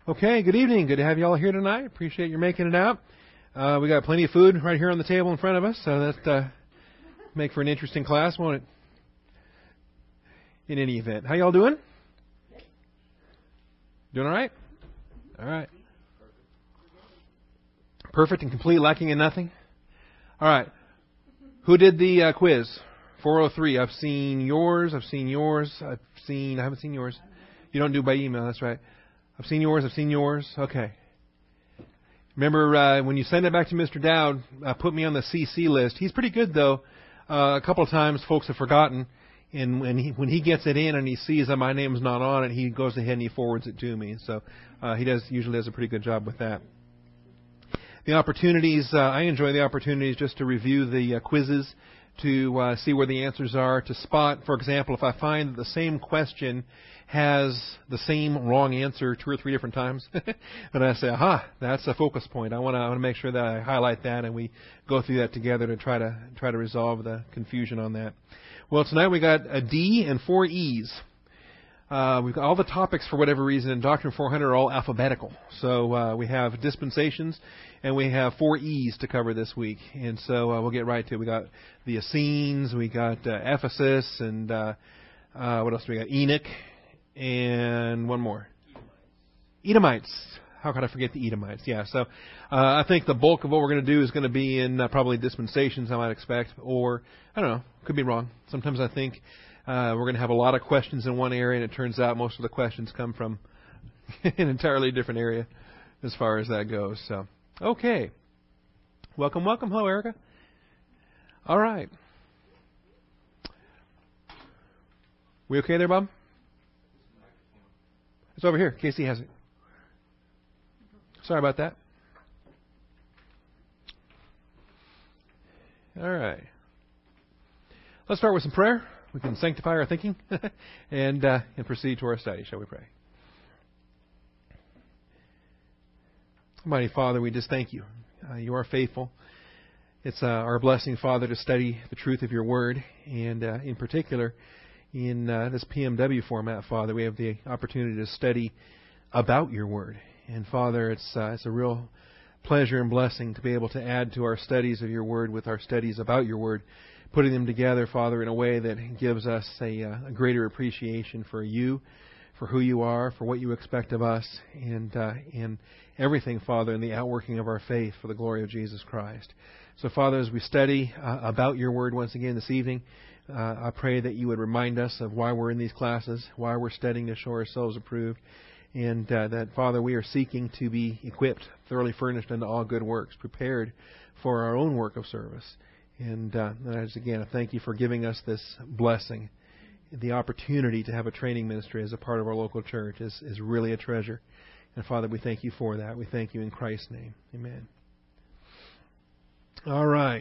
Okay, good evening. Good to have you all here tonight. Appreciate you making it out. We got plenty of food right here on the table in front of us, so that make for an interesting class, won't it? In any event, how y'all doing? Doing all right? All right. Perfect and complete, lacking in nothing. All right. Who did the quiz? 403. I've seen yours. I haven't seen yours. You don't do by email. That's right. I've seen yours. Okay. Remember when you send it back to Mr. Dowd, put me on the CC list. He's pretty good, though. A couple of times folks have forgotten, and when he gets it in and he sees that my name's not on it, he goes ahead and he forwards it to me. So he usually does a pretty good job with that. The opportunities, I enjoy the opportunities just to review the quizzes, to see where the answers are, to spot, for example, if I find that the same question has the same wrong answer 2 or 3 different times, and I say, aha, that's a focus point. I want to make sure that I highlight that, and we go through that together to try to resolve the confusion on that. Well, tonight we got a D and 4 E's. We've got all the topics, for whatever reason, in Doctrine 400 are all alphabetical. So we have dispensations, and we have 4 E's to cover this week. And so we'll get right to it. We got the Essenes, we got Ephesus, and what else do we got? Enoch, and one more. Edomites. How could I forget the Edomites? Yeah, so I think the bulk of what we're going to do is going to be in probably dispensations, I might expect. Or, I don't know, could be wrong. Sometimes I think we're going to have a lot of questions in one area, and it turns out most of the questions come from an entirely different area as far as that goes. So, okay. Welcome. Hello, Erica. All right. We okay there, Bob? It's over here. Casey has it. Sorry about that. All right. Let's start with some prayer. We can sanctify our thinking and proceed to our study. Shall we pray? Almighty Father, we just thank you. You are faithful. It's our blessing, Father, to study the truth of your word, and in particular, in this PMW format, Father, we have the opportunity to study about your word. And Father, it's a real pleasure and blessing to be able to add to our studies of your word with our studies about your word, putting them together, Father, in a way that gives us a greater appreciation for you, for who you are, for what you expect of us, and everything, Father, in the outworking of our faith for the glory of Jesus Christ. So, Father, as we study about your word once again this evening, I pray that you would remind us of why we're in these classes, why we're studying to show ourselves approved, and that, Father, we are seeking to be equipped, thoroughly furnished unto all good works, prepared for our own work of service. And again, I thank you for giving us this blessing. The opportunity to have a training ministry as a part of our local church is really a treasure. And, Father, we thank you for that. We thank you in Christ's name. Amen. All right.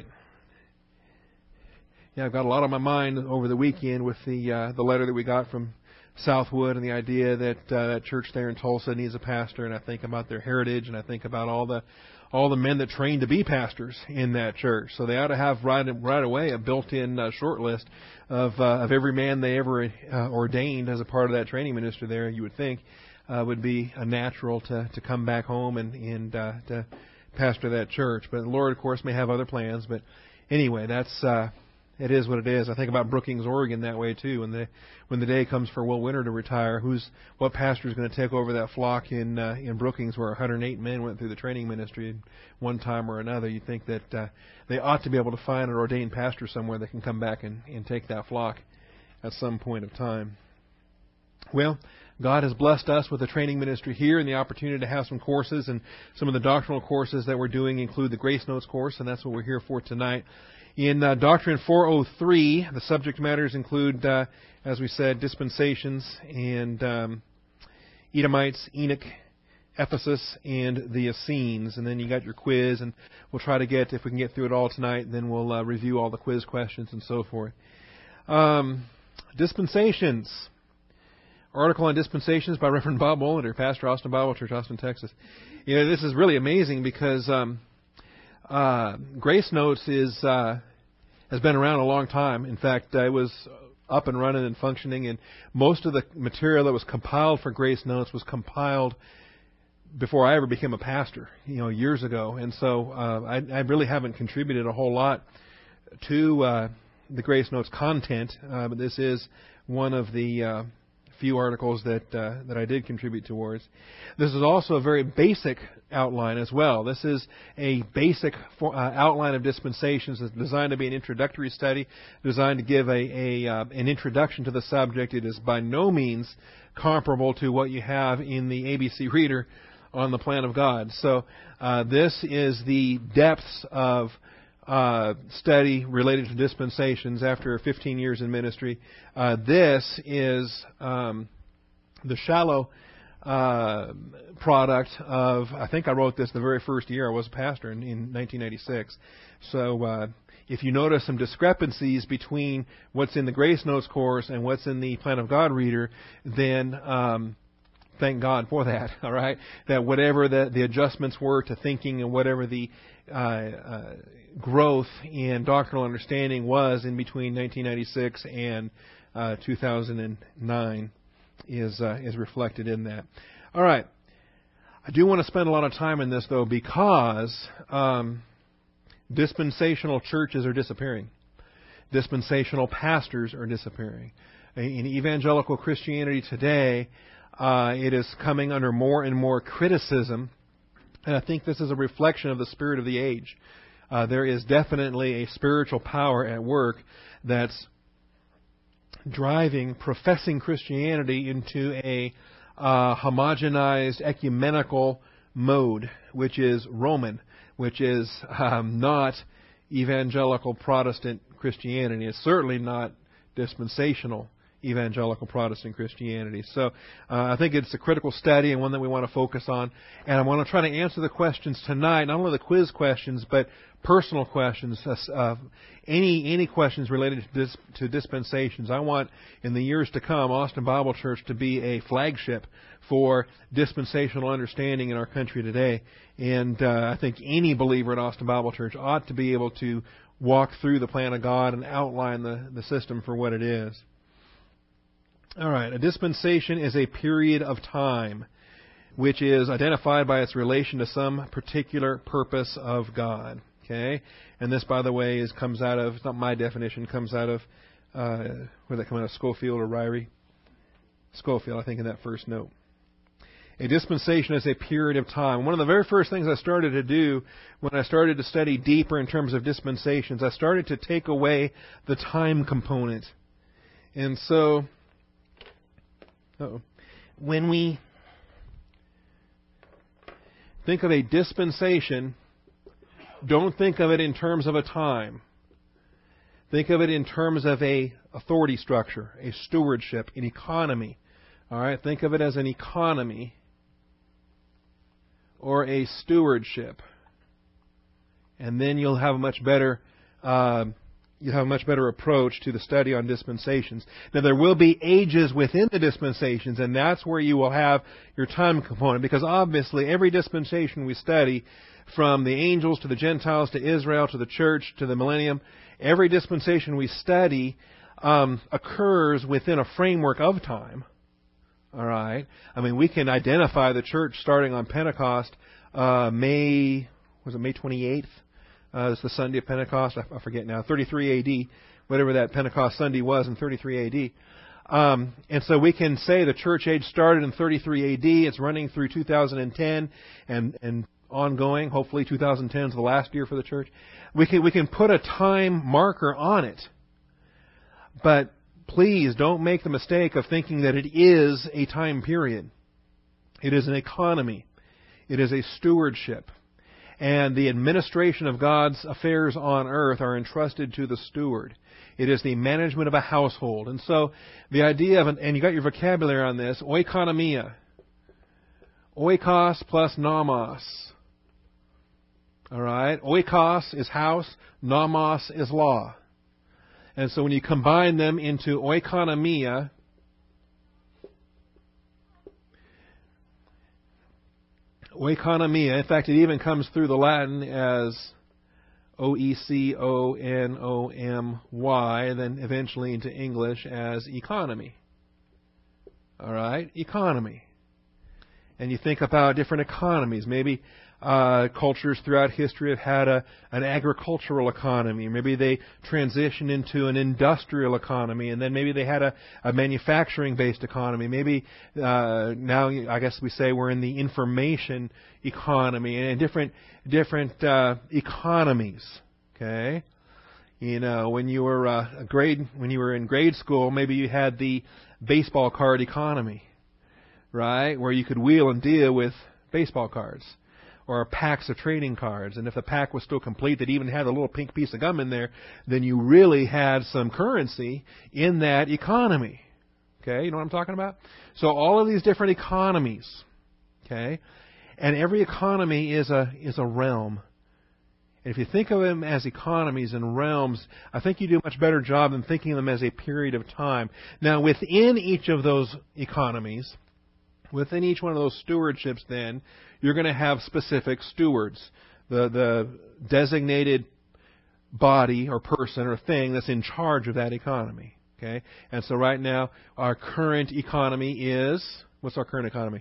Yeah, I've got a lot on my mind over the weekend with the letter that we got from Southwood and the idea that that church there in Tulsa needs a pastor, and I think about their heritage, and I think about all the men that trained to be pastors in that church. So they ought to have right away a built-in short list of every man they ever ordained as a part of that training ministry there. You would think would be a natural to come back home and to pastor that church. But the Lord, of course, may have other plans. But anyway, that's it is what it is. I think about Brookings, Oregon that way too. When the day comes for Will Winter to retire, what pastor is going to take over that flock in Brookings, where 108 men went through the training ministry at one time or another? You think that they ought to be able to find an ordained pastor somewhere that can come back and take that flock at some point of time. Well, God has blessed us with a training ministry here and the opportunity to have some courses, and some of the doctrinal courses that we're doing include the Grace Notes course, and that's what we're here for tonight. In Doctrine 403, the subject matters include, as we said, dispensations and Edomites, Enoch, Ephesus, and the Essenes. And then you got your quiz, and we'll try to get, if we can get through it all tonight, then we'll review all the quiz questions and so forth. Dispensations. Article on dispensations by Reverend Bob Molitor, pastor, Austin Bible Church, Austin, Texas. You know, this is really amazing because Grace Notes has been around a long time. In fact, it was up and running and functioning, and most of the material that was compiled for Grace Notes was compiled before I ever became a pastor, years ago. And so I really haven't contributed a whole lot to the Grace Notes content, but this is one of the few articles that I did contribute towards. This is also a very basic outline as well. This is a basic outline of dispensations. It's designed to be an introductory study, designed to give an introduction to the subject. It is by no means comparable to what you have in the ABC Reader on the plan of God. So this is the depths of study related to dispensations after 15 years in ministry. This is the shallow product of, I think I wrote this the very first year I was a pastor in 1996. So if you notice some discrepancies between what's in the Grace Notes course and what's in the Plan of God Reader, then thank God for that, all right? That whatever the adjustments were to thinking and whatever the growth in doctrinal understanding was in between 1996 and 2009 is reflected in that. All right. I do want to spend a lot of time in this, though, because dispensational churches are disappearing. Dispensational pastors are disappearing. In evangelical Christianity today, it is coming under more and more criticism, and I think this is a reflection of the spirit of the age. There is definitely a spiritual power at work that's driving professing Christianity into a homogenized ecumenical mode, which is Roman, which is not evangelical Protestant Christianity. It's certainly not dispensational evangelical Protestant Christianity. So I think it's a critical study and one that we want to focus on. And I want to try to answer the questions tonight, not only the quiz questions, but personal questions, any questions related to dispensations. I want, in the years to come, Austin Bible Church to be a flagship for dispensational understanding in our country today. And I think any believer at Austin Bible Church ought to be able to walk through the plan of God and outline the system for what it is. All right, a dispensation is a period of time which is identified by its relation to some particular purpose of God. Okay, and this, by the way, comes out of, it's not my definition, comes out of, where did that come out of, Schofield or Ryrie? Schofield, I think, in that first note. A dispensation is a period of time. One of the very first things I started to do when I started to study deeper in terms of dispensations, I started to take away the time component. And so, when we think of a dispensation, don't think of it in terms of a time. Think of it in terms of a authority structure, a stewardship, an economy. All right, think of it as an economy or a stewardship, and then you'll have a much better approach to the study on dispensations. Now, there will be ages within the dispensations, and that's where you will have your time component, because obviously every dispensation we study, from the angels to the Gentiles to Israel to the church to the millennium, every dispensation we study occurs within a framework of time. All right? I mean, we can identify the church starting on Pentecost, May 28th? It's the Sunday of Pentecost. I forget now. 33 A.D., whatever that Pentecost Sunday was in 33 A.D. And so we can say the church age started in 33 A.D. It's running through 2010 and ongoing. Hopefully 2010 is the last year for the church. We can put a time marker on it. But please don't make the mistake of thinking that it is a time period. It is an economy. It is a stewardship. And the administration of God's affairs on earth are entrusted to the steward. It is the management of a household. And so the idea of, and you got your vocabulary on this, oikonomia. Oikos plus nomos. All right? Oikos is house, nomos is law. And so when you combine them into oikonomia, oikonomia, in fact, it even comes through the Latin as O-E-C-O-N-O-M-Y, then eventually into English as economy. All right? Economy. And you think about different economies. Maybe cultures throughout history have had an agricultural economy. Maybe they transitioned into an industrial economy, and then maybe they had a manufacturing-based economy. Maybe now, I guess we say we're in the information economy, and different economies. Okay, when you were when you were in grade school, maybe you had the baseball card economy, right, where you could wheel and deal with baseball cards. Or packs of trading cards. And if the pack was still complete, that even had a little pink piece of gum in there, then you really had some currency in that economy. Okay, you know what I'm talking about? So all of these different economies. Okay, and every economy is a realm. And if you think of them as economies and realms, I think you do a much better job than thinking of them as a period of time. Now, within each of those economies, within each one of those stewardships, then, you're going to have specific stewards. The designated body or person or thing that's in charge of that economy. Okay? And so right now, our current economy is... What's our current economy?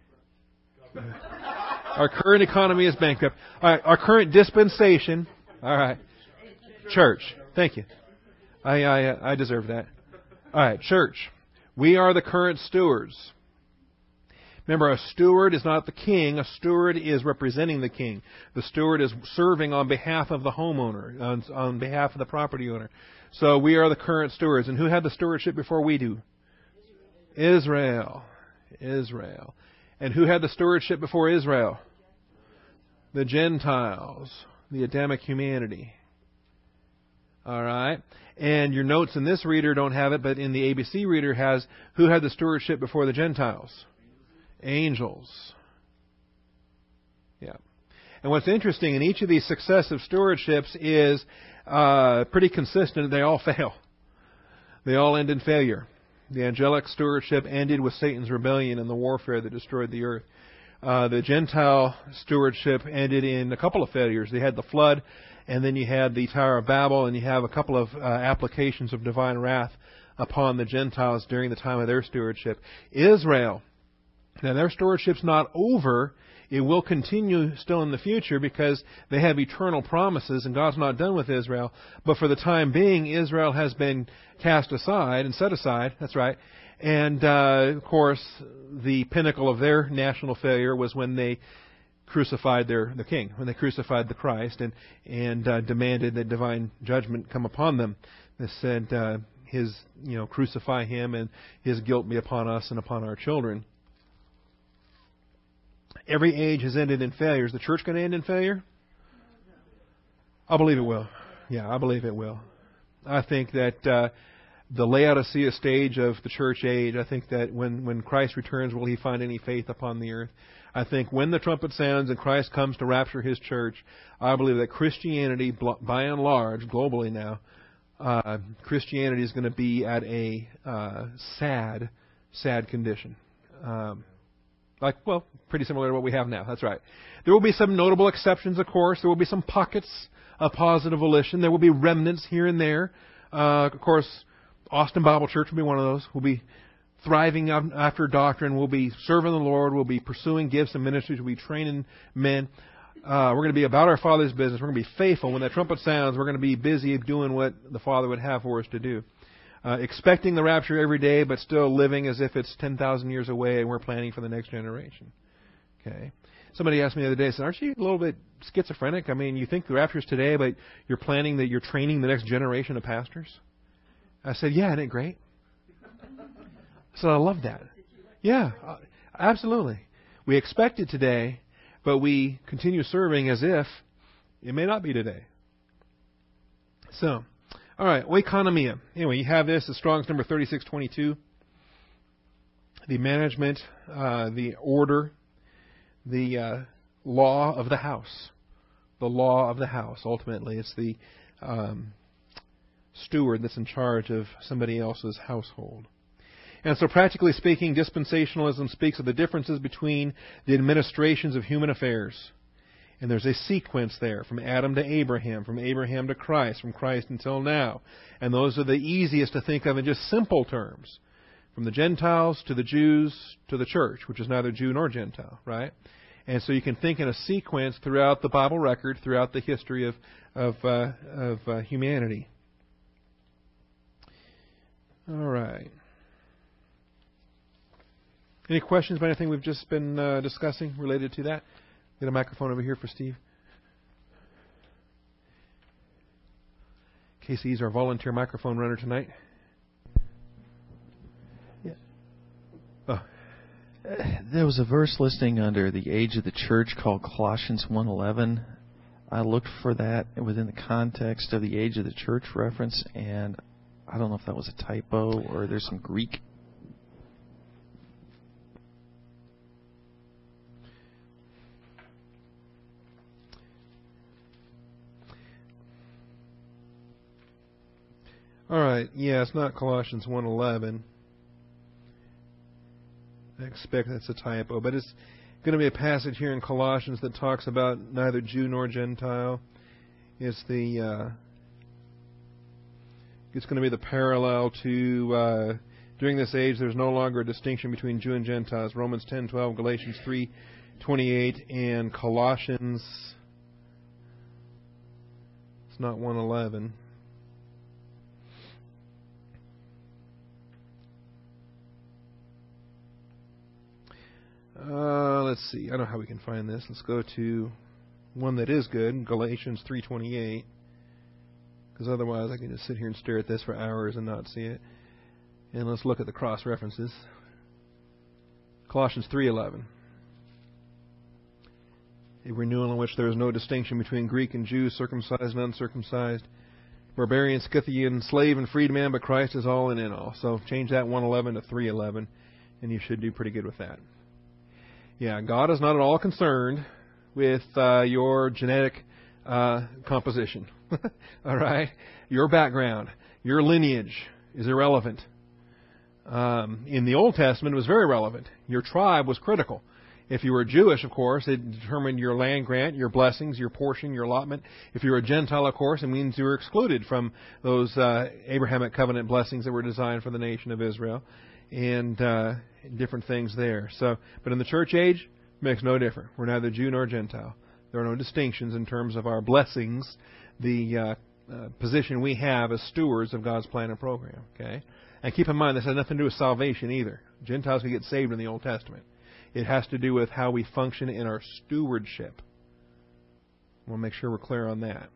Our current economy is bankrupt. All right, our current dispensation... All right. Church. Thank you. I deserve that. All right, church. We are the current stewards. Remember, a steward is not the king. A steward is representing the king. The steward is serving on behalf of the homeowner, on behalf of the property owner. So we are the current stewards. And who had the stewardship before we do? Israel. And who had the stewardship before Israel? The Gentiles, the Adamic humanity. All right. And your notes in this reader don't have it, but in the ABC reader has who had the stewardship before the Gentiles? Angels. Yeah. And what's interesting in each of these successive stewardships is pretty consistent. They all fail. They all end in failure. The angelic stewardship ended with Satan's rebellion and the warfare that destroyed the earth. The Gentile stewardship ended in a couple of failures. They had the flood, and then you had the Tower of Babel, and you have a couple of applications of divine wrath upon the Gentiles during the time of their stewardship. Israel, now their stewardship's not over. It will continue still in the future because they have eternal promises, and God's not done with Israel. But for the time being, Israel has been cast aside and set aside. That's right. And, of course, the pinnacle of their national failure was when they crucified the king, when they crucified the Christ and demanded that divine judgment come upon them. They said, crucify him and his guilt be upon us and upon our children. Every age has ended in failure. Is the church going to end in failure? I believe it will. Yeah, I believe it will. I think that the Laodicea stage of the church age, I think that when Christ returns, will he find any faith upon the earth? I think when the trumpet sounds and Christ comes to rapture his church, I believe that Christianity, by and large, globally now, Christianity is going to be at a sad condition. Pretty similar to what we have now. That's right. There will be some notable exceptions, of course. There will be some pockets of positive volition. There will be remnants here and there. Of course, Austin Bible Church will be one of those. We'll be thriving after doctrine. We'll be serving the Lord. We'll be pursuing gifts and ministries. We'll be training men. We're going to be about our Father's business. We're going to be faithful. When that trumpet sounds, we're going to be busy doing what the Father would have for us to do. Expecting the rapture every day, but still living as if it's 10,000 years away and we're planning for the next generation. Okay. Somebody asked me the other day, said, aren't you a little bit schizophrenic? I mean, you think the rapture's today, but you're planning that you're training the next generation of pastors? I said, yeah, isn't it great? So I love that. Yeah, absolutely. We expect it today, but we continue serving as if it may not be today. So, all right, oikonomia. Anyway, you have this, the Strong's number 3622. The management, the order, the law of the house. The law of the house. Ultimately, it's the steward that's in charge of somebody else's household. And so practically speaking, dispensationalism speaks of the differences between the administrations of human affairs. And there's a sequence there, from Adam to Abraham, from Abraham to Christ, from Christ until now. And those are the easiest to think of in just simple terms. from the Gentiles to the Jews to the church, which is neither Jew nor Gentile, right? And so you can think in a sequence throughout the Bible record, throughout the history of humanity. All right. Any questions about anything we've just been discussing related to that? Get a microphone over here for Steve. Casey's our volunteer microphone runner tonight. Yeah. Oh. There was a verse listing under the age of the church called Colossians 1:11. I looked for that within the context of the age of the church reference, and I don't know if that was a typo or there's some Greek. All right. Yeah, it's not Colossians 1:11. I expect that's a typo, but it's going to be a passage here in Colossians that talks about neither Jew nor Gentile. It's going to be the parallel to during this age there's no longer a distinction between Jew and Gentiles. Romans 10:12, Galatians 3:28, and Colossians. It's not 1:11. Let's see. I don't know how we can find this. Let's go to one that is good, Galatians 3:28, because otherwise I can just sit here and stare at this for hours and not see it. And let's look at the cross references. Colossians 3:11. A renewal in which there is no distinction between Greek and Jew, circumcised and uncircumcised, barbarian, Scythian, slave and freedman, but Christ is all and in all. So change that 1:11 to 3:11, and you should do pretty good with that. Yeah, God is not at all concerned with your genetic composition. All right? Your background, your lineage is irrelevant. In the Old Testament, it was very relevant. Your tribe was critical. If you were Jewish, of course, it determined your land grant, your blessings, your portion, your allotment. If you were a Gentile, of course, it means you were excluded from those Abrahamic covenant blessings that were designed for the nation of Israel. And different things there. So, but in the church age, it makes no difference. We're neither Jew nor Gentile. There are no distinctions in terms of our blessings, the position we have as stewards of God's plan and program. Okay, and keep in mind this has nothing to do with salvation either. Gentiles can get saved in the Old Testament. It has to do with how we function in our stewardship. We'll make sure we're clear on that.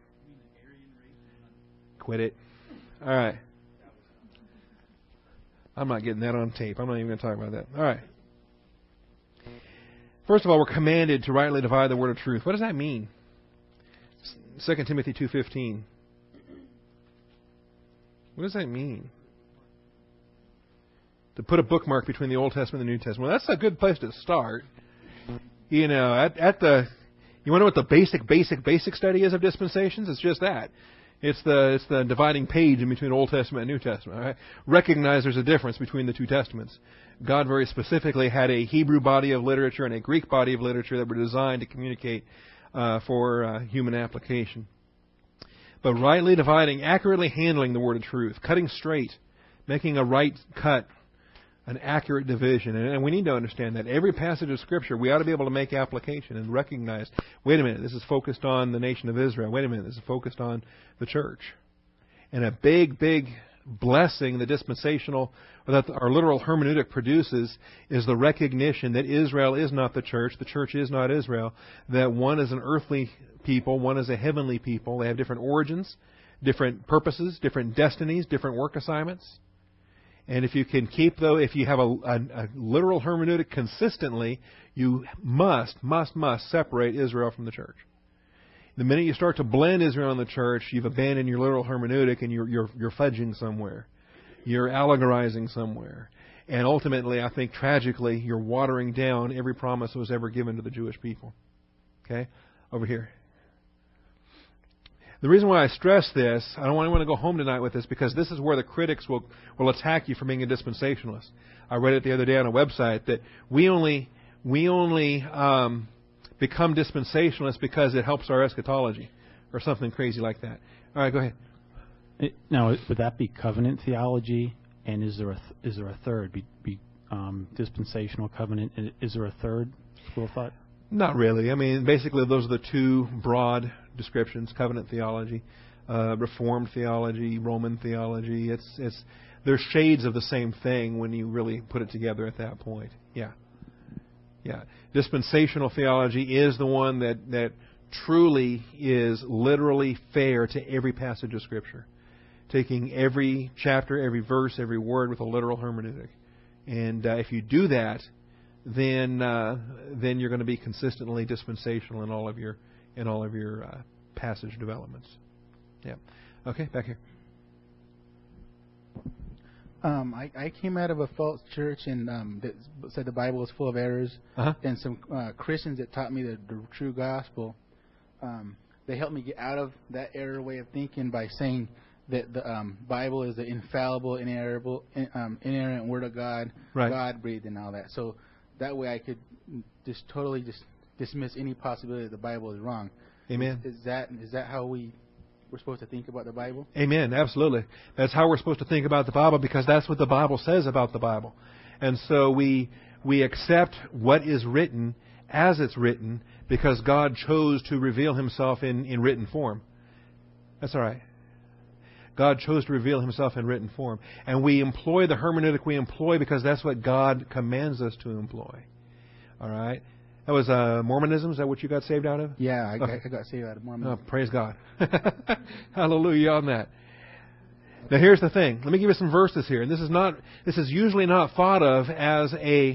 Quit it. All right. I'm not getting that on tape. I'm not even going to talk about that. All right. First of all, we're commanded to rightly divide the word of truth. What does that mean? 2 Timothy 2:15. What does that mean? To put a bookmark between the Old Testament and the New Testament. Well, that's a good place to start. You know, you want to know what the basic study is of dispensations? It's just that. It's the dividing page in between Old Testament and New Testament. Right? Recognize there's a difference between the two testaments. God very specifically had a Hebrew body of literature and a Greek body of literature that were designed to communicate for human application. But rightly dividing, accurately handling the word of truth, cutting straight, making a right cut, an accurate division. And we need to understand that every passage of Scripture, we ought to be able to make application and recognize, wait a minute, this is focused on the nation of Israel. Wait a minute, this is focused on the church. And a big blessing the dispensational, or that our literal hermeneutic produces, is the recognition that Israel is not the church is not Israel, that one is an earthly people, one is a heavenly people. They have different origins, different purposes, different destinies, different work assignments. And if you can keep, though, if you have a literal hermeneutic consistently, you must separate Israel from the church. The minute you start to blend Israel and the church, you've abandoned your literal hermeneutic and you're fudging somewhere. You're allegorizing somewhere. And ultimately, I think tragically, you're watering down every promise that was ever given to the Jewish people. Okay? Over here. The reason why I stress this, I don't want anyone to go home tonight with this, because this is where the critics will attack you for being a dispensationalist. I read it the other day on a website that we only become dispensationalists because it helps our eschatology, or something crazy like that. All right, go ahead. Now, would that be covenant theology And is there a third? Dispensational, covenant. Is there a third school of thought? Not really. I mean, basically, those are the two broad descriptions: covenant theology, Reformed theology, Roman theology. They're shades of the same thing when you really put it together at that point. Yeah. Dispensational theology is the one that truly is literally fair to every passage of Scripture, taking every chapter, every verse, every word with a literal hermeneutic. And if you do that, then you're going to be consistently dispensational in all of your passage developments. Yeah. Okay, back here. I came out of a false church and that said the Bible was full of errors, and some Christians that taught me the true gospel. They helped me get out of that error way of thinking by saying that the Bible is the infallible, inerrant Word of God, right. God breathed and all that. So that way I could just totally dismiss any possibility that the Bible is wrong. Amen. Is that how we're supposed to think about the Bible? Amen. Absolutely. That's how we're supposed to think about the Bible, because that's what the Bible says about the Bible. And so we accept what is written as it's written because God chose to reveal Himself in written form. That's all right. God chose to reveal Himself in written form. And we employ the hermeneutic we employ because that's what God commands us to employ. All right? That was Mormonism. Is that what you got saved out of? Yeah, I got saved out of Mormonism. Oh, praise God. Hallelujah on that. Now here's the thing. Let me give you some verses here. And this is usually not thought of as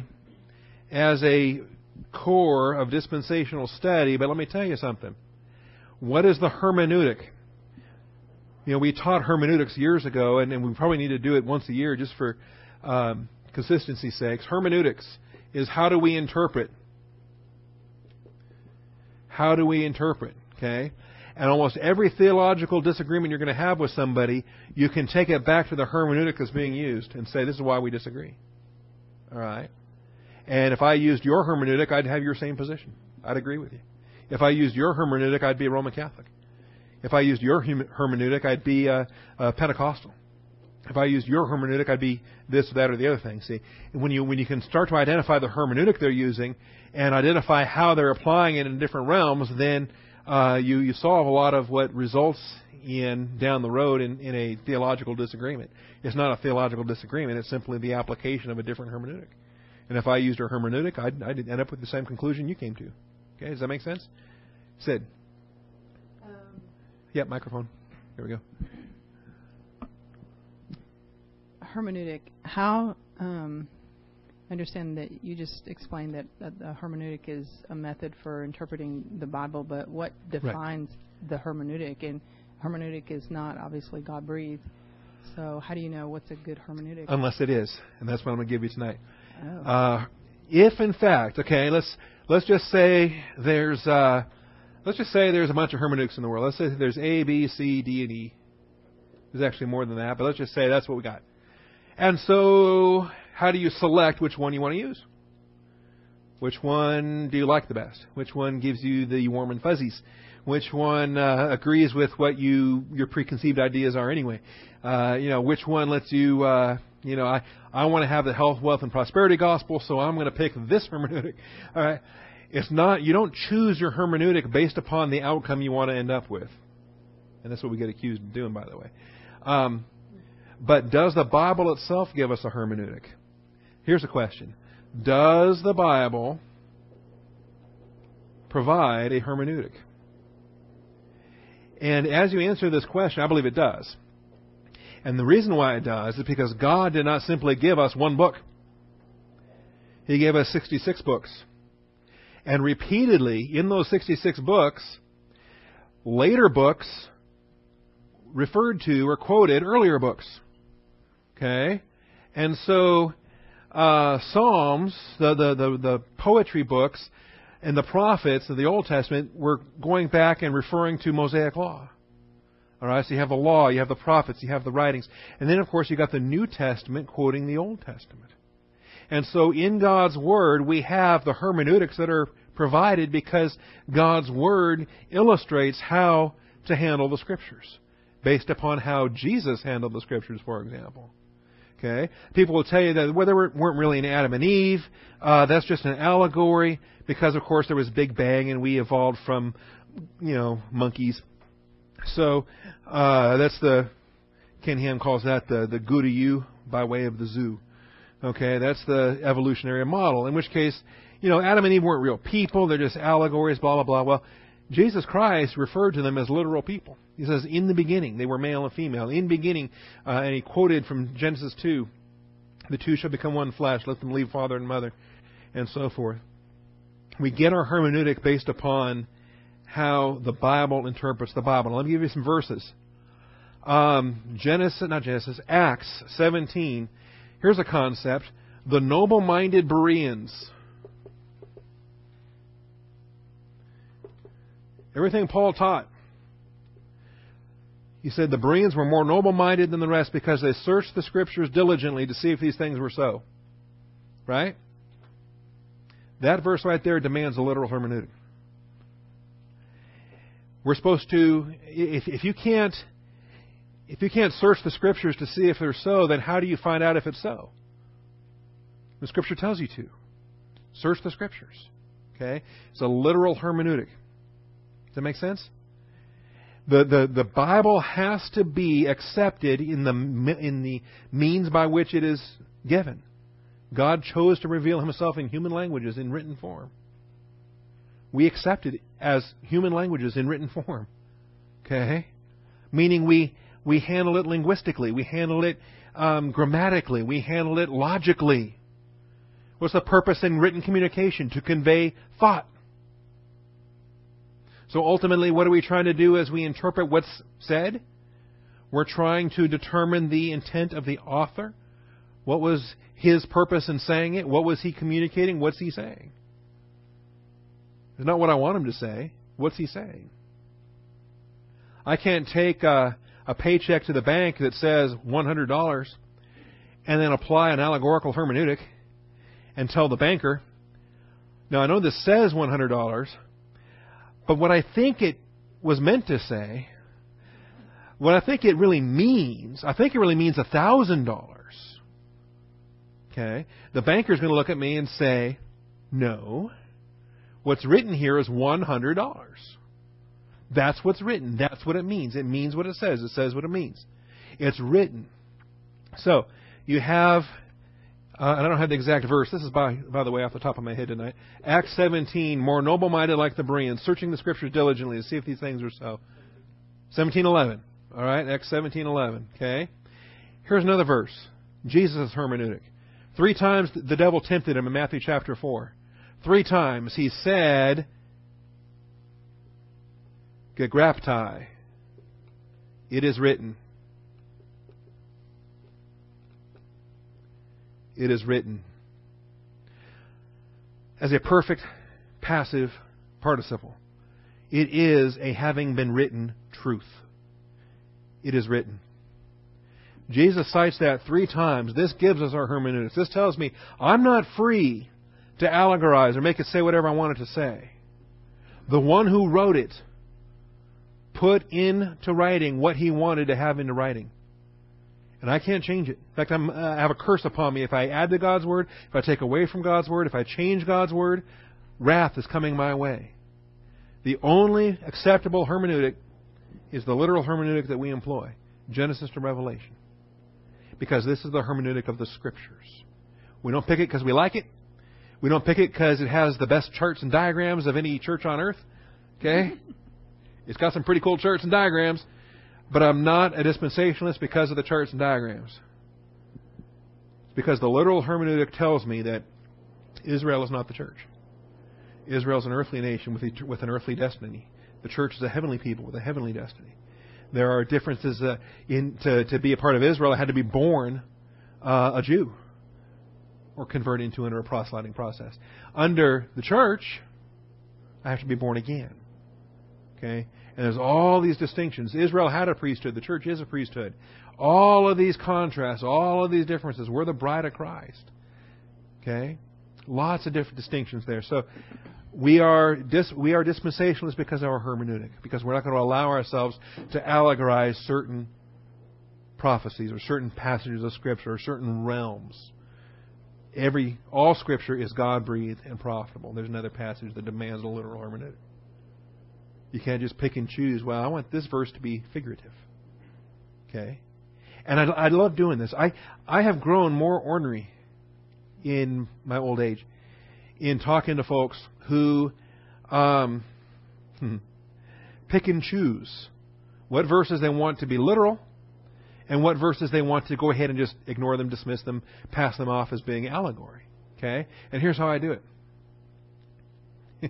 a core of dispensational study, but let me tell you something. What is the hermeneutic? We taught hermeneutics years ago, and we probably need to do it once a year just for consistency's sakes. Hermeneutics is how do we interpret? How do we interpret? Okay? And almost every theological disagreement you're going to have with somebody, you can take it back to the hermeneutic that's being used and say, this is why we disagree. All right? And if I used your hermeneutic, I'd have your same position. I'd agree with you. If I used your hermeneutic, I'd be a Roman Catholic. If I used your hermeneutic, I'd be a Pentecostal. If I used your hermeneutic, I'd be this, that, or the other thing. See, when you can start to identify the hermeneutic they're using and identify how they're applying it in different realms, then you solve a lot of what results down the road in a theological disagreement. It's not a theological disagreement. It's simply the application of a different hermeneutic. And if I used your hermeneutic, I'd end up with the same conclusion you came to. Okay, does that make sense? Sid. Yeah, microphone. Here we go. Hermeneutic. How? I understand that you just explained that the hermeneutic is a method for interpreting the Bible, but what defines the hermeneutic? And hermeneutic is not obviously God breathed. So how do you know what's a good hermeneutic? Unless it is, and that's what I'm going to give you tonight. Oh. If in fact, okay, let's just say there's a bunch of hermeneutics in the world. Let's say there's A, B, C, D, and E. There's actually more than that, but let's just say that's what we got. And so, how do you select which one you want to use? Which one do you like the best? Which one gives you the warm and fuzzies? Which one agrees with what your preconceived ideas are anyway? Which one lets you, I want to have the health, wealth, and prosperity gospel, so I'm going to pick this hermeneutic. All right. It's not, you don't choose your hermeneutic based upon the outcome you want to end up with. And that's what we get accused of doing, by the way. But does the Bible itself give us a hermeneutic? Here's a question. Does the Bible provide a hermeneutic? And as you answer this question, I believe it does. And the reason why it does is because God did not simply give us one book. He gave us 66 books. And repeatedly, in those 66 books, later books referred to or quoted earlier books. Okay? And so, Psalms, the poetry books, and the prophets of the Old Testament were going back and referring to Mosaic law. All right? So you have the law, you have the prophets, you have the writings. And then, of course, you got the New Testament quoting the Old Testament. And so in God's Word, we have the hermeneutics that are provided because God's Word illustrates how to handle the Scriptures, based upon how Jesus handled the Scriptures, for example. Okay? People will tell you that there weren't really an Adam and Eve. That's just an allegory because, of course, there was Big Bang and we evolved from, monkeys. So that's Ken Ham calls that the good of you by way of the zoo. Okay? That's the evolutionary model. In which case, Adam and Eve weren't real people. They're just allegories, blah, blah, blah. Well, Jesus Christ referred to them as literal people. He says, in the beginning, they were male and female. In beginning, and he quoted from Genesis 2, the two shall become one flesh, let them leave father and mother, and so forth. We get our hermeneutic based upon how the Bible interprets the Bible. Now, let me give you some verses. Acts 17. Here's a concept. The noble-minded Bereans. Everything Paul taught. He said the Bereans were more noble-minded than the rest because they searched the Scriptures diligently to see if these things were so. Right? That verse right there demands a literal hermeneutic. We're supposed to, if you can't search the Scriptures to see if they're so, then how do you find out if it's so? The Scripture tells you to. Search the Scriptures. Okay? It's a literal hermeneutic. Does that make sense? The Bible has to be accepted in the means by which it is given. God chose to reveal Himself in human languages in written form. We accept it as human languages in written form. Okay? Meaning we handle it linguistically. We handle it grammatically. We handle it logically. What's the purpose in written communication? To convey thought. So ultimately, what are we trying to do as we interpret what's said? We're trying to determine the intent of the author. What was his purpose in saying it? What was he communicating? What's he saying? It's not what I want him to say. What's he saying? I can't take a paycheck to the bank that says $100 and then apply an allegorical hermeneutic and tell the banker, now I know this says $100, but what I think it was meant to say, what I think it really means $1,000. Okay? The banker's going to look at me and say, no, what's written here is $100. That's what's written. That's what it means. It means what it says. It says what it means. It's written. So, you have, I don't have the exact verse. This is, by the way, off the top of my head tonight. Acts 17, more noble-minded like the Bereans, searching the Scriptures diligently to see if these things are so. 17:11. All right, Acts 17:11. Okay? Here's another verse. Jesus' hermeneutic. 3 times the devil tempted him in Matthew chapter 4. 3 times he said, Gegraptai, it is written. It is written. As a perfect passive participle. It is a having been written truth. It is written. Jesus cites that 3 times. This gives us our hermeneutics. This tells me I'm not free to allegorize or make it say whatever I want it to say. The one who wrote it put into writing what he wanted to have into writing. And I can't change it. In fact, I have a curse upon me. If I add to God's Word, if I take away from God's Word, if I change God's Word, wrath is coming my way. The only acceptable hermeneutic is the literal hermeneutic that we employ. Genesis to Revelation. Because this is the hermeneutic of the Scriptures. We don't pick it because we like it. We don't pick it because it has the best charts and diagrams of any church on earth. Okay? It's got some pretty cool charts and diagrams. But I'm not a dispensationalist because of the charts and diagrams. It's because the literal hermeneutic tells me that Israel is not the church. Israel is an earthly nation with an earthly destiny. The church is a heavenly people with a heavenly destiny. There are differences to be a part of Israel. I had to be born a Jew or convert into a proselyting process. Under the church, I have to be born again. Okay? And there's all these distinctions. Israel had a priesthood. The church is a priesthood. All of these contrasts, all of these differences. We're the bride of Christ. Okay? Lots of different distinctions there. So we are dispensationalists because of our hermeneutic. Because we're not going to allow ourselves to allegorize certain prophecies or certain passages of Scripture or certain realms. All Scripture is God-breathed and profitable. There's another passage that demands a literal hermeneutic. You can't just pick and choose, well, I want this verse to be figurative. Okay? And I love doing this. I have grown more ornery in my old age in talking to folks who pick and choose what verses they want to be literal and what verses they want to go ahead and just ignore them, dismiss them, pass them off as being allegory. Okay? And here's how I do it.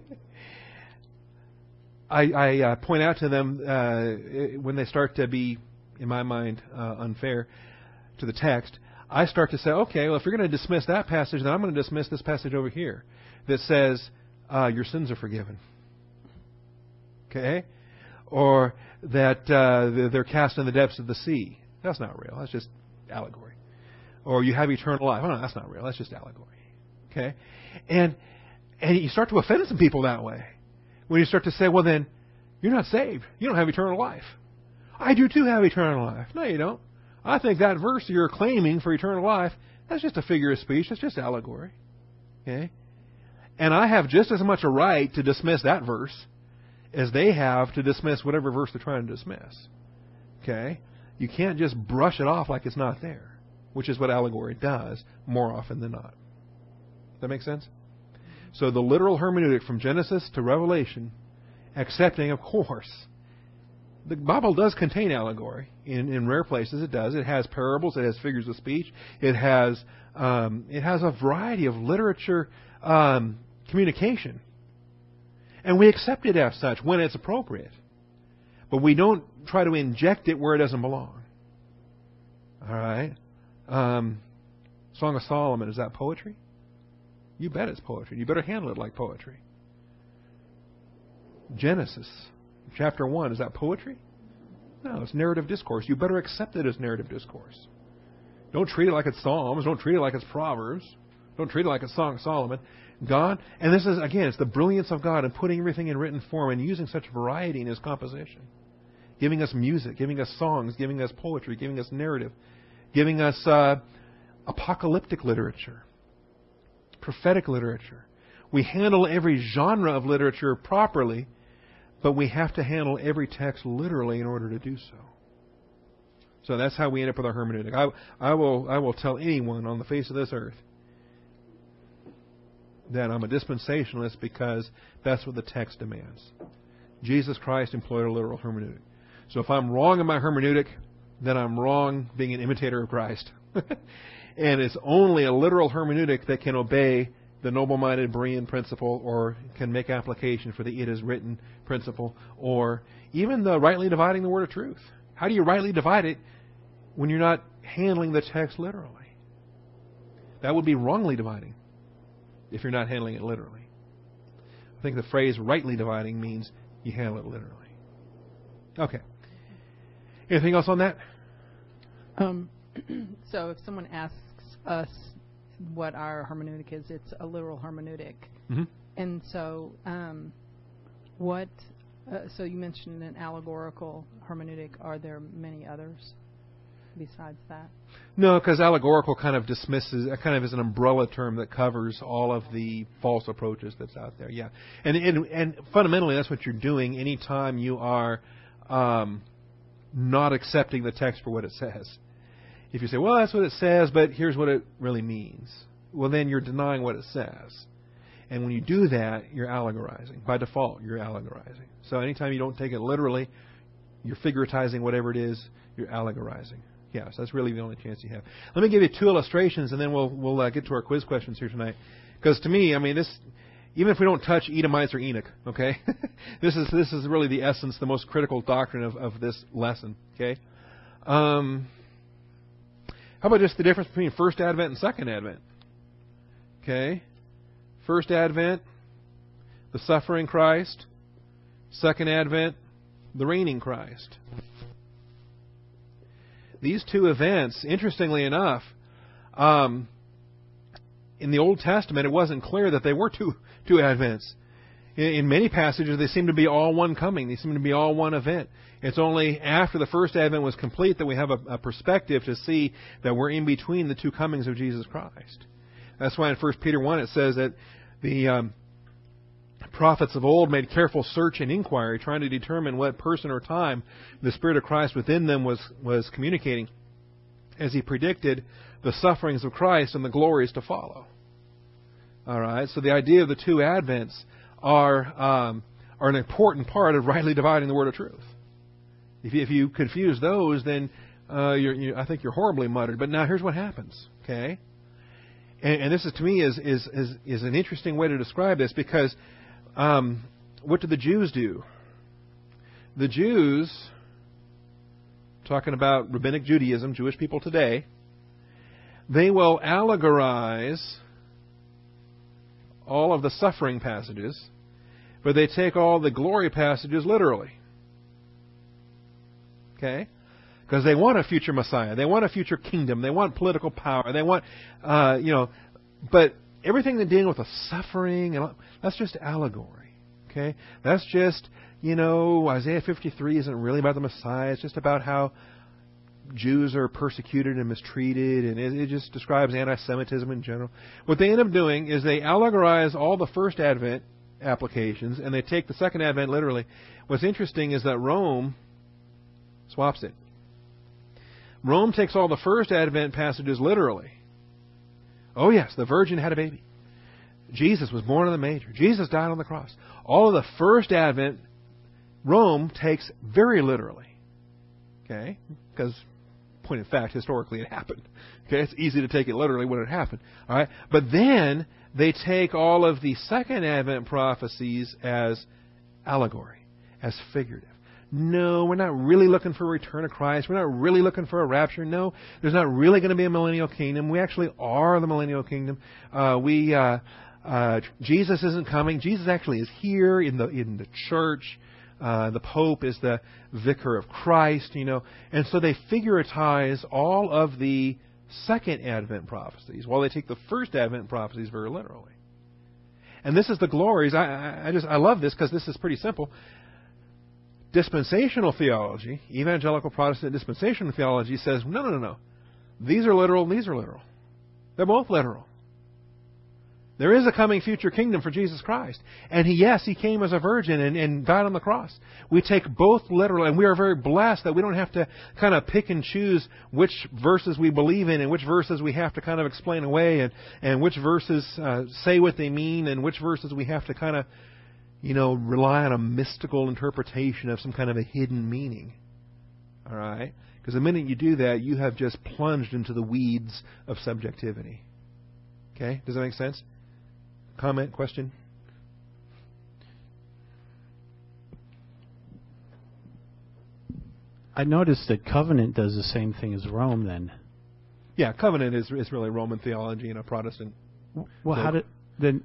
I point out to them when they start to be, in my mind, unfair to the text. I start to say, okay, well, if you're going to dismiss that passage, then I'm going to dismiss this passage over here that says your sins are forgiven. Okay? Or that they're cast in the depths of the sea. That's not real. That's just allegory. Or you have eternal life. Oh, no, that's not real. That's just allegory. Okay? And you start to offend some people that way. When you start to say, well, then, you're not saved. You don't have eternal life. I do too have eternal life. No, you don't. I think that verse you're claiming for eternal life, that's just a figure of speech. That's just allegory. Okay? And I have just as much a right to dismiss that verse as they have to dismiss whatever verse they're trying to dismiss. Okay? You can't just brush it off like it's not there, which is what allegory does more often than not. Does that make sense? So the literal hermeneutic from Genesis to Revelation, accepting, of course, the Bible does contain allegory. In rare places it does. It has parables. It has figures of speech. It has a variety of literature communication. And we accept it as such when it's appropriate. But we don't try to inject it where it doesn't belong. All right? Song of Solomon, is that poetry? You bet it's poetry. You better handle it like poetry. Genesis, chapter 1, is that poetry? No, it's narrative discourse. You better accept it as narrative discourse. Don't treat it like it's Psalms. Don't treat it like it's Proverbs. Don't treat it like it's Song of Solomon. God, and this is, again, it's the brilliance of God in putting everything in written form and using such variety in His composition. Giving us music, giving us songs, giving us poetry, giving us narrative, giving us apocalyptic literature, prophetic literature. We handle every genre of literature properly, but we have to handle every text literally in order to do so. So that's how we end up with our hermeneutic. I will tell anyone on the face of this earth that I'm a dispensationalist because that's what the text demands. Jesus Christ employed a literal hermeneutic. So if I'm wrong in my hermeneutic, then I'm wrong being an imitator of Christ. And it's only a literal hermeneutic that can obey the noble-minded Berean principle or can make application for the it is written principle or even the rightly dividing the word of truth. How do you rightly divide it when you're not handling the text literally? That would be wrongly dividing if you're not handling it literally. I think the phrase rightly dividing means you handle it literally. Okay. Anything else on that? So if someone asks us what our hermeneutic is, it's a literal hermeneutic. Mm-hmm. And so so you mentioned an allegorical hermeneutic. Are there many others besides that? No, because allegorical kind of dismisses, kind of is an umbrella term that covers all of the false approaches that's out there. Yeah, and fundamentally that's what you're doing anytime you are not accepting the text for what it says. If you say, well, that's what it says, but here's what it really means, well, then you're denying what it says. And when you do that, you're allegorizing. By default, you're allegorizing. So anytime you don't take it literally, you're figuratizing whatever it is, you're allegorizing. Yeah, so that's really the only chance you have. Let me give you two illustrations, and then we'll get to our quiz questions here tonight. Because to me, I mean, this, even if we don't touch Edomites or Enoch, okay, this is really the essence, the most critical doctrine of this lesson. Okay, how about just the difference between First Advent and Second Advent? Okay, First Advent, the suffering Christ. Second Advent, the reigning Christ. These two events, interestingly enough, in the Old Testament, it wasn't clear that they were two advents. In many passages, they seem to be all one coming. They seem to be all one event. It's only after the first advent was complete that we have a perspective to see that we're in between the two comings of Jesus Christ. That's why in 1 Peter 1 it says that the prophets of old made careful search and inquiry, trying to determine what person or time the Spirit of Christ within them was communicating as He predicted the sufferings of Christ and the glories to follow. All right, so the idea of the two advents are an important part of rightly dividing the word of truth. If you confuse those, then I think you're horribly muttered. But now here's what happens. Okay, and this is to me is an interesting way to describe this, because what did the Jews do? The Jews, talking about rabbinic Judaism, Jewish people today, they will allegorize all of the suffering passages, but they take all the glory passages literally. Okay? Because they want a future Messiah. They want a future kingdom. They want political power. They want, but everything they're dealing with the suffering, and that's just allegory. Okay? That's just, Isaiah 53 isn't really about the Messiah. It's just about how Jews are persecuted and mistreated, and it just describes anti-Semitism in general. What they end up doing is they allegorize all the first Advent applications, and they take the second Advent literally. What's interesting is that Rome swaps it. Rome takes all the first Advent passages literally. Oh yes, the Virgin had a baby. Jesus was born in the manger. Jesus died on the cross. All of the first Advent, Rome takes very literally. Okay? Because, point of fact, historically it happened. Okay? It's easy to take it literally when it happened. All right? But then they take all of the second Advent prophecies as allegory, as figurative. No, we're not really looking for a return of Christ. We're not really looking for a rapture. No, there's not really going to be a millennial kingdom. We actually are the millennial kingdom. Jesus isn't coming. Jesus actually is here in the church. The Pope is the vicar of Christ, And so they figuratize all of the second Advent prophecies, while they take the first Advent prophecies very literally. And this is the glories. I love this because this is pretty simple. Dispensational theology, evangelical Protestant dispensational theology says, no. These are literal, these are literal. They're both literal. There is a coming future kingdom for Jesus Christ. And He came as a virgin and died on the cross. We take both literal, and we are very blessed that we don't have to kind of pick and choose which verses we believe in and which verses we have to kind of explain away, and which verses say what they mean, and which verses we have to kind of, rely on a mystical interpretation of some kind of a hidden meaning. All right? Because the minute you do that, you have just plunged into the weeds of subjectivity. Okay? Does that make sense? Comment, question? I noticed that covenant does the same thing as Rome then. Yeah, covenant is really Roman theology and a Protestant. Well, how did then?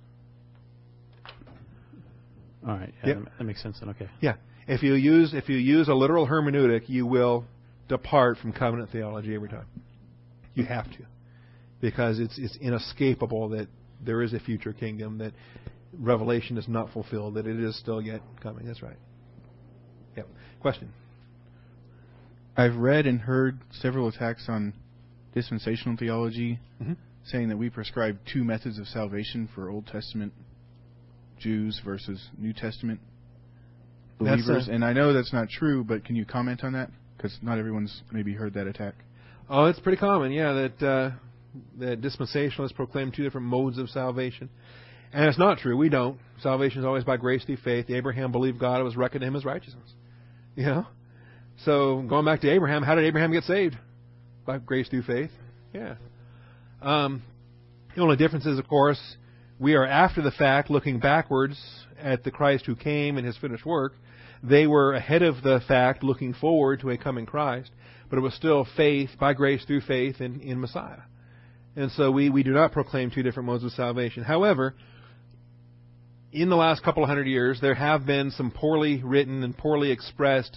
All right, yeah. That makes sense then. Okay. Yeah, if you use a literal hermeneutic, you will depart from covenant theology every time. You have to, because it's inescapable that there is a future kingdom, that Revelation is not fulfilled, that it is still yet coming. That's right. Yep. Question. I've read and heard several attacks on dispensational theology, saying that we prescribe two methods of salvation for Old Testament Jews versus New Testament believers. And I know that's not true, but can you comment on that? Because not everyone's maybe heard that attack. Oh, it's pretty common, that dispensationalists proclaim two different modes of salvation. And it's not true. We don't. Salvation is always by grace through faith. Abraham believed God. It was reckoned to him as righteousness. So going back to Abraham, how did Abraham get saved? By grace through faith. Yeah. The only difference is, of course, we are after the fact looking backwards at the Christ who came and His finished work. They were ahead of the fact looking forward to a coming Christ. But it was still faith, by grace through faith in Messiah. And so we do not proclaim two different modes of salvation. However, in the last couple of 100 years, there have been some poorly written and poorly expressed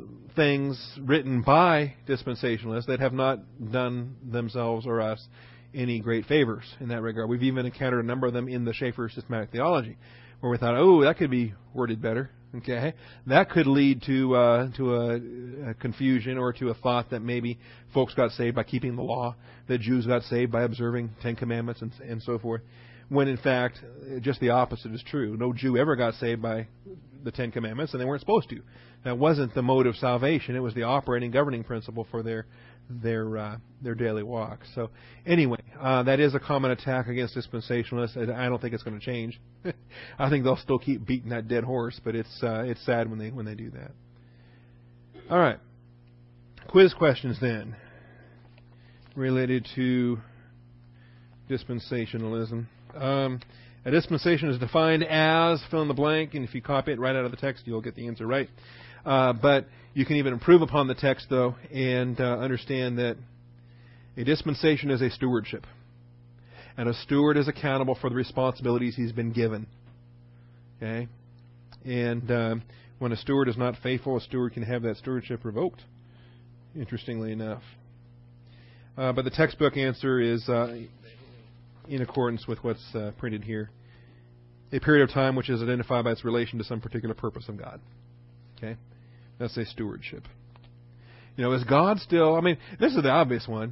things written by dispensationalists that have not done themselves or us any great favors in that regard. We've even encountered a number of them in the Schaeffer systematic theology, where we thought, oh, that could be worded better. Okay, that could lead to a confusion or to a thought that maybe folks got saved by keeping the law, that Jews got saved by observing 10 Commandments and so forth. When in fact, just the opposite is true. No Jew ever got saved by the 10 Commandments, and they weren't supposed to. That wasn't the mode of salvation. It was the operating, governing principle for their daily walk. So anyway, that is a common attack against dispensationalists. I don't think it's going to change. I think they'll still keep beating that dead horse, but it's sad when they do that. All right, quiz questions then related to dispensationalism. A dispensation is defined as fill in the blank, and if you copy it right out of the text, you'll get the answer right. But you can even improve upon the text, though, and understand that a dispensation is a stewardship. And a steward is accountable for the responsibilities he's been given. Okay? And when a steward is not faithful, a steward can have that stewardship revoked, interestingly enough. But the textbook answer is in accordance with what's printed here. A period of time which is identified by its relation to some particular purpose of God. Okay? That's a stewardship. Is God still... this is the obvious one.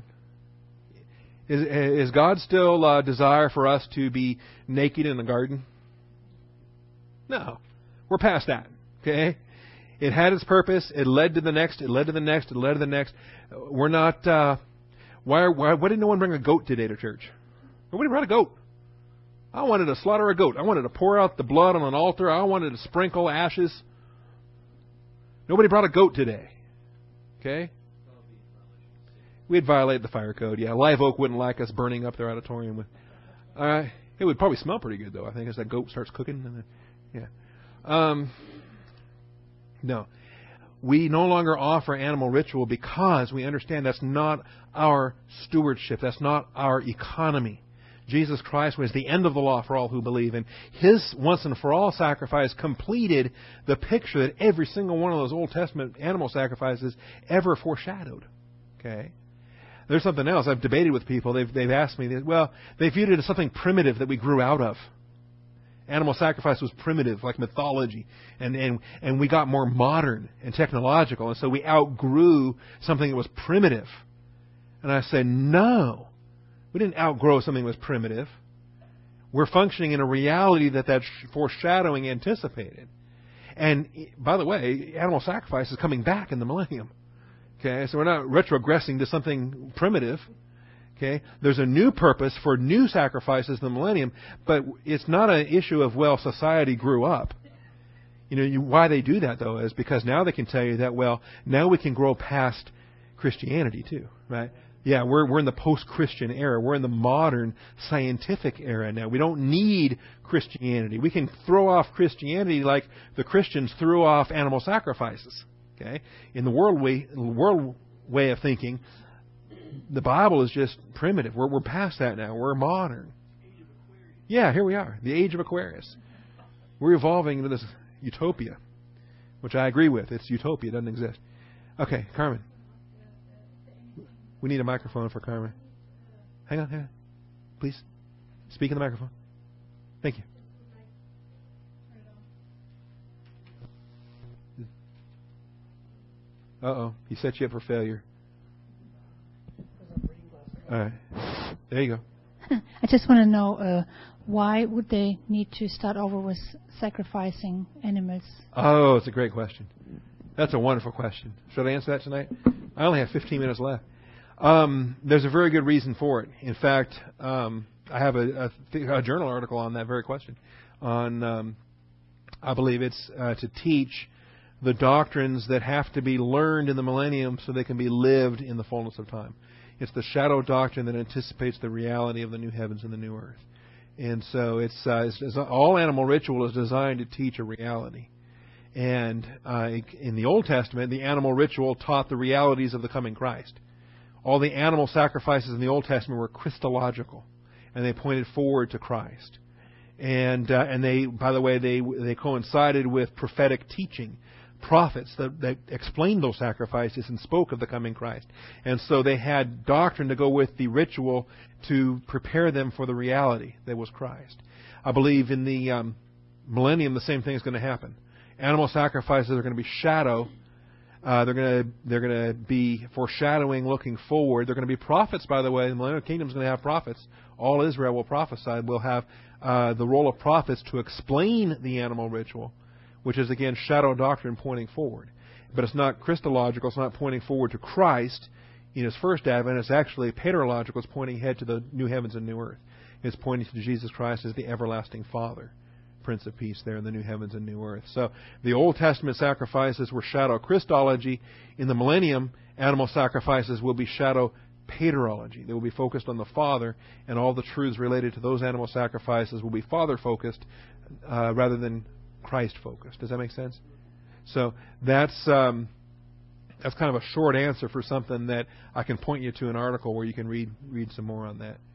Is God still desire for us to be naked in the garden? No. We're past that. Okay? It had its purpose. It led to the next. It led to the next. It led to the next. We're not... Why did no one bring a goat today to church? Nobody brought a goat. I wanted to slaughter a goat. I wanted to pour out the blood on an altar. I wanted to sprinkle ashes. Nobody brought a goat today. Okay? We'd violate the fire code. Yeah, Live Oak wouldn't like us burning up their auditorium. It would probably smell pretty good, though, I think, as that goat starts cooking. And then, yeah. No. We no longer offer animal ritual because we understand that's not our stewardship. That's not our economy. Jesus Christ was the end of the law for all who believe. And His once and for all sacrifice completed the picture that every single one of those Old Testament animal sacrifices ever foreshadowed. Okay? There's something else. I've debated with people. They've asked me, they viewed it as something primitive that we grew out of. Animal sacrifice was primitive, like mythology. And we got more modern and technological. And so we outgrew something that was primitive. And I said, no. We didn't outgrow something that was primitive. We're functioning in a reality that foreshadowing anticipated. And, by the way, animal sacrifice is coming back in the millennium. Okay, so we're not retrogressing to something primitive. Okay, there's a new purpose for new sacrifices in the millennium, but it's not an issue of, society grew up. Why they do that, though, is because now they can tell you that, now we can grow past Christianity, too, right? Yeah, we're in the post-Christian era. We're in the modern scientific era now. We don't need Christianity. We can throw off Christianity like the Christians threw off animal sacrifices. Okay, in the world way of thinking, the Bible is just primitive. We're past that now. We're modern. Yeah, here we are, the age of Aquarius. We're evolving into this utopia, which I agree with. It's utopia. It doesn't exist. Okay, Carmen. We need a microphone for Carmen. Hang on. Please. Speak in the microphone. Thank you. Uh-oh. He set you up for failure. All right. There you go. I just want to know, why would they need to start over with sacrificing animals? Oh, it's a great question. That's a wonderful question. Should I answer that tonight? I only have 15 minutes left. There's a very good reason for it. In fact, I have a journal article on that very question. I believe it's to teach the doctrines that have to be learned in the millennium so they can be lived in the fullness of time. It's the shadow doctrine that anticipates the reality of the new heavens and the new earth. And so it's all animal ritual is designed to teach a reality. And in the Old Testament, the animal ritual taught the realities of the coming Christ. All the animal sacrifices in the Old Testament were Christological, and they pointed forward to Christ. And they, by the way, they coincided with prophetic teaching. prophets that explained those sacrifices and spoke of the coming Christ. And so they had doctrine to go with the ritual to prepare them for the reality that was Christ. I believe in the millennium the same thing is going to happen. Animal sacrifices are going to be shadow. They're going to be foreshadowing, looking forward. They're going to be prophets, by the way. The millennial kingdom is going to have prophets. All Israel will prophesy. We'll have the role of prophets to explain the animal ritual, which is, again, shadow doctrine pointing forward. But it's not Christological. It's not pointing forward to Christ in His first advent. It's actually paterological. It's pointing ahead to the new heavens and new earth. It's pointing to Jesus Christ as the everlasting Father, Prince of Peace there in the new heavens and new earth. So the Old Testament sacrifices were shadow Christology. In the millennium, animal sacrifices will be shadow paterology. They will be focused on the Father, and all the truths related to those animal sacrifices will be Father-focused rather than Christ-focused. Does that make sense? So that's kind of a short answer for something that I can point you to an article where you can read some more on that.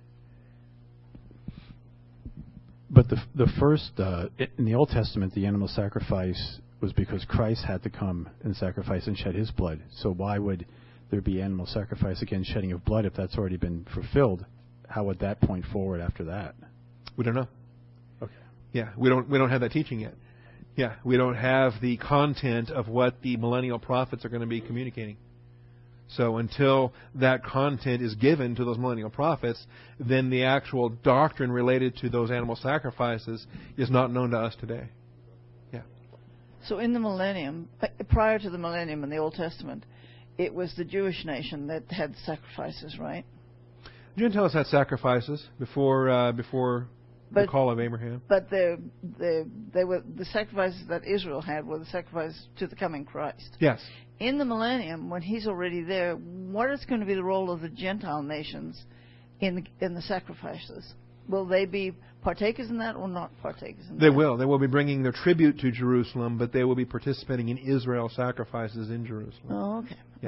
But the first, in the Old Testament, the animal sacrifice was because Christ had to come and sacrifice and shed His blood. So why would there be animal sacrifice, again, shedding of blood, if that's already been fulfilled? How would that point forward after that? We don't know. Okay. Yeah, we don't have that teaching yet. Yeah, we don't have the content of what the millennial prophets are going to be communicating. So until that content is given to those millennial prophets, then the actual doctrine related to those animal sacrifices is not known to us today. Yeah. So in the millennium, prior to the millennium in the Old Testament, it was the Jewish nation that had sacrifices, right? Gentiles had sacrifices before the call of Abraham. But they were the sacrifices that Israel had were the sacrifices to the coming Christ. Yes. In the millennium, when He's already there, what is going to be the role of the Gentile nations in the sacrifices? Will they be partakers in that or not partakers in that? They will. They will be bringing their tribute to Jerusalem, but they will be participating in Israel's sacrifices in Jerusalem. Oh, okay. Yeah.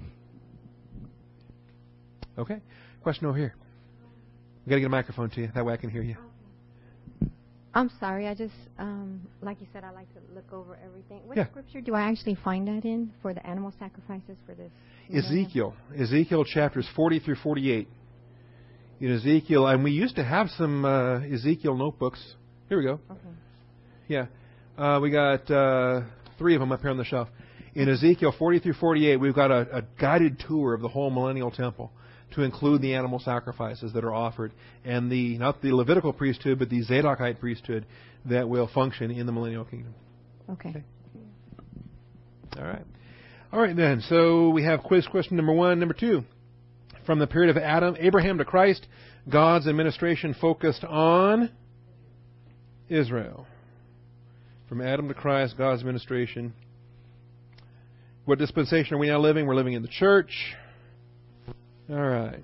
Okay. Question over here. We got to get a microphone to you. That way I can hear you. I'm sorry. I just, like you said, I like to look over everything. What scripture do I actually find that in for the animal sacrifices for this? Ezekiel chapters 40 through 48. In Ezekiel, and we used to have some Ezekiel notebooks. Here we go. Okay. Yeah. We got 3 of them up here on the shelf. In Ezekiel 40 through 48, we've got a guided tour of the whole millennial temple to include the animal sacrifices that are offered, and not the Levitical priesthood, but the Zadokite priesthood that will function in the millennial kingdom. Okay. All right. All right, then. So we have quiz question number 1. Number 2. From the period of Abraham to Christ, God's administration focused on Israel. From Adam to Christ, God's administration. What dispensation are we now living? We're living in the church. All right.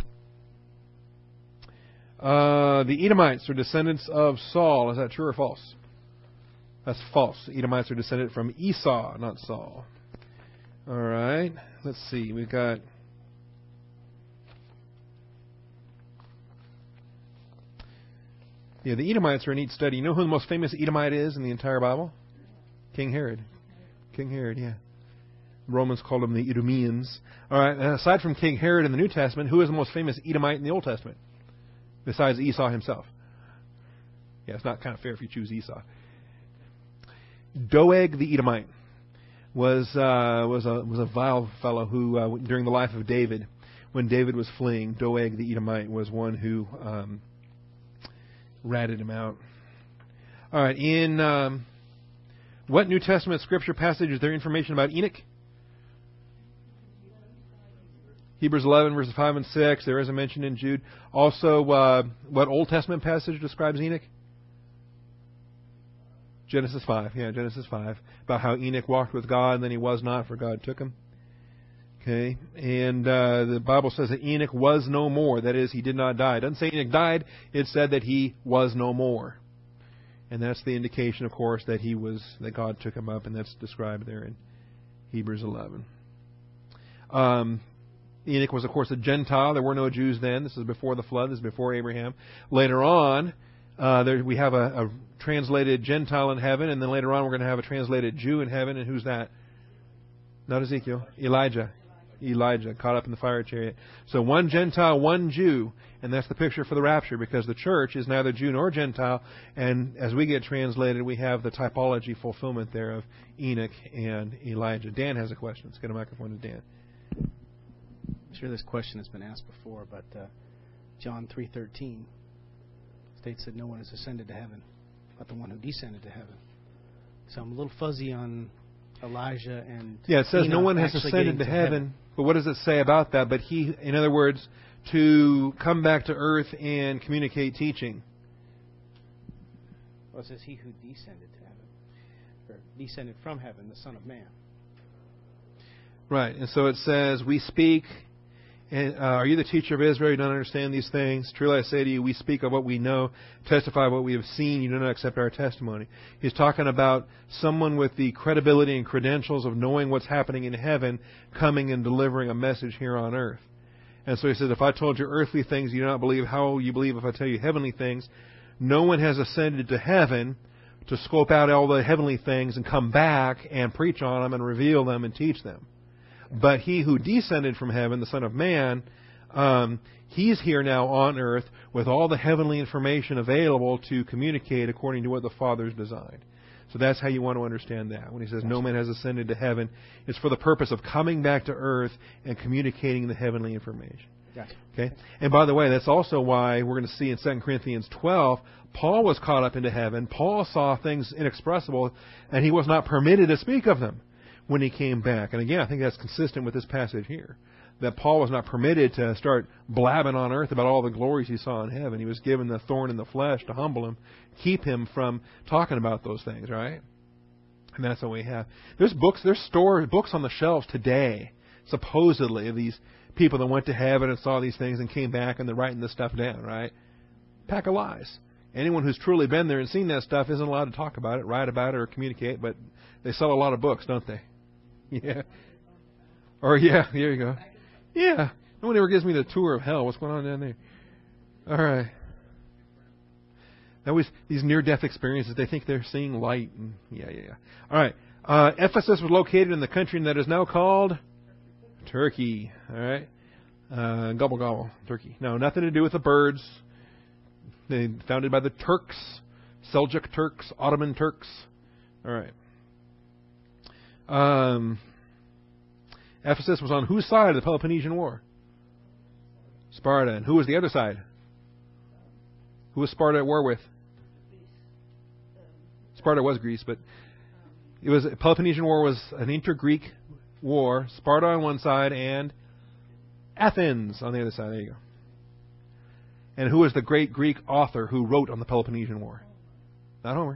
The Edomites are descendants of Saul. Is that true or false? That's false. The Edomites are descended from Esau, not Saul. All right. Let's see. We've got... Yeah, the Edomites are a neat study. You know who the most famous Edomite is in the entire Bible? King Herod. King Herod, yeah. Romans called them the Edomians. All right, and aside from King Herod in the New Testament, who is the most famous Edomite in the Old Testament? Besides Esau himself. Yeah, it's not kind of fair if you choose Esau. Doeg the Edomite was a vile fellow who, during the life of David, when David was fleeing, Doeg the Edomite was one who ratted him out. All right, in what New Testament scripture passage is there information about Enoch? Hebrews 11, verses 5 and 6. There is a mention in Jude. Also, what Old Testament passage describes Enoch? Genesis 5. Yeah, Genesis 5. About how Enoch walked with God, and then he was not, for God took him. Okay. And the Bible says that Enoch was no more. That is, he did not die. It doesn't say Enoch died. It said that he was no more. And that's the indication, of course, that that God took him up, and that's described there in Hebrews 11. Enoch was, of course, a Gentile. There were no Jews then. This is before the flood. This is before Abraham. Later on, we have a translated Gentile in heaven, and then later on we're going to have a translated Jew in heaven. And who's that? Not Ezekiel. Elijah. Elijah, caught up in the fire chariot. So one Gentile, one Jew, and that's the picture for the rapture, because the church is neither Jew nor Gentile, and as we get translated, we have the typology fulfillment there of Enoch and Elijah. Dan has a question. Let's get a microphone to Dan. I'm sure this question has been asked before, but John 3:13 states that no one has ascended to heaven but the one who descended to heaven. So I'm a little fuzzy on Elijah and it says Enoch no one has ascended to heaven. But what does it say about that? But he, in other words, to come back to earth and communicate teaching. Well, it says he who descended to heaven, or descended from heaven, the Son of Man. Right, and so it says, we speak, and are you the teacher of Israel? You don't understand these things. Truly I say to you, we speak of what we know, testify of what we have seen. You do not accept our testimony. He's talking about someone with the credibility and credentials of knowing what's happening in heaven, coming and delivering a message here on earth. And so he says, if I told you earthly things you do not believe, how will you believe if I tell you heavenly things? No one has ascended to heaven to scope out all the heavenly things and come back and preach on them and reveal them and teach them. But he who descended from heaven, the Son of Man, he's here now on earth with all the heavenly information available to communicate according to what the Father's designed. So that's how you want to understand that. When he says no man has ascended to heaven, it's for the purpose of coming back to earth and communicating the heavenly information. Gotcha. Okay? And by the way, that's also why we're going to see in 2 Corinthians 12, Paul was caught up into heaven. Paul saw things inexpressible, and he was not permitted to speak of them when he came back. And again, I think that's consistent with this passage here, that Paul was not permitted to start blabbing on earth about all the glories he saw in heaven. He was given the thorn in the flesh to humble him, keep him from talking about those things, right? And that's what we have. There's books on the shelves today, supposedly, of these people that went to heaven and saw these things and came back and they're writing this stuff down, right? Pack of lies. Anyone who's truly been there and seen that stuff isn't allowed to talk about it, write about it, or communicate, but they sell a lot of books, don't they? Yeah. Or, yeah, there you go. Yeah. No one ever gives me the tour of hell. What's going on down there? All right. That was these near-death experiences. They think they're seeing light. And yeah. All right. Ephesus was located in the country that is now called Turkey. All right. Gobble, gobble. Turkey. No, nothing to do with the birds. They founded by the Turks, Seljuk Turks, Ottoman Turks. All right. Ephesus was on whose side of the Peloponnesian War? Sparta. And who was the other side? Who was Sparta at war with? Sparta was Greece, but it was Peloponnesian War was an inter-Greek war. Sparta on one side and Athens on the other side. There you go. And who was the great Greek author who wrote on the Peloponnesian War? Not Homer.